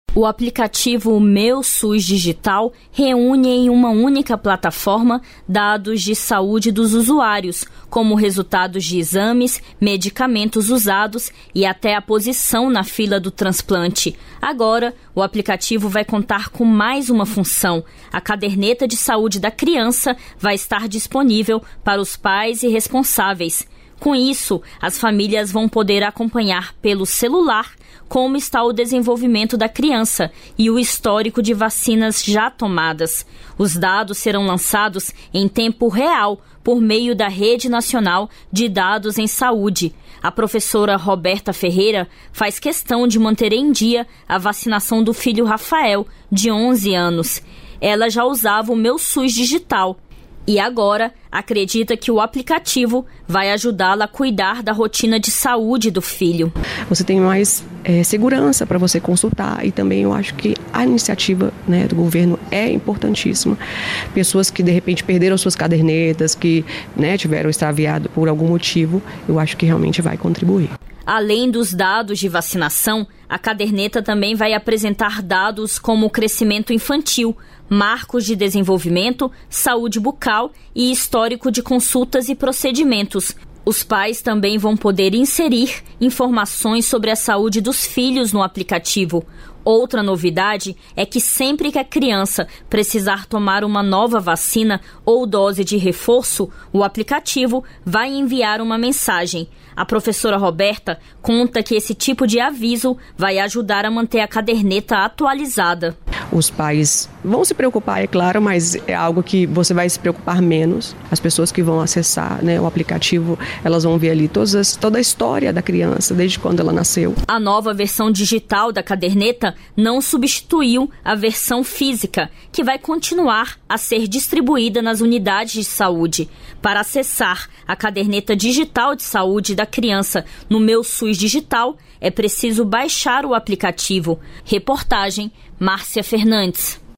O aplicativo Meu SUS Digital reúne em uma única plataforma dados de saúde dos usuários, como resultados de exames, medicamentos usados e até a posição na fila do transplante. Agora, o aplicativo vai contar com mais uma função. A caderneta de saúde da criança vai estar disponível para os pais e responsáveis. Com isso, as famílias vão poder acompanhar pelo celular como está o desenvolvimento da criança e o histórico de vacinas já tomadas. Os dados serão lançados em tempo real por meio da Rede Nacional de Dados em Saúde. A professora Roberta Ferreira faz questão de manter em dia a vacinação do filho Rafael, de 11 anos. Ela já usava o Meu SUS Digital e agora acredita que o aplicativo vai ajudá-la a cuidar da rotina de saúde do filho. Você tem mais segurança para você consultar e também eu acho que a iniciativa, né, do governo é importantíssima. Pessoas que de repente perderam suas cadernetas, que, né, tiveram extraviado por algum motivo, eu acho que realmente vai contribuir. Além dos dados de vacinação, a caderneta também vai apresentar dados como o crescimento infantil, marcos de desenvolvimento, saúde bucal e histórico de consultas e procedimentos. Os pais também vão poder inserir informações sobre a saúde dos filhos no aplicativo. Outra novidade é que sempre que a criança precisar tomar uma nova vacina ou dose de reforço, o aplicativo vai enviar uma mensagem. A professora Roberta conta que esse tipo de aviso vai ajudar a manter a caderneta atualizada. Os pais vão se preocupar, é claro, mas é algo que você vai se preocupar menos. As pessoas que vão acessar, né, o aplicativo, elas vão ver ali toda a história da criança, desde quando ela nasceu. A nova versão digital da caderneta não substituiu a versão física, que vai continuar a ser distribuída nas unidades de saúde. Para acessar a caderneta digital de saúde da criança no Meu SUS Digital, é preciso baixar o aplicativo. Reportagem Márcia Fernandes.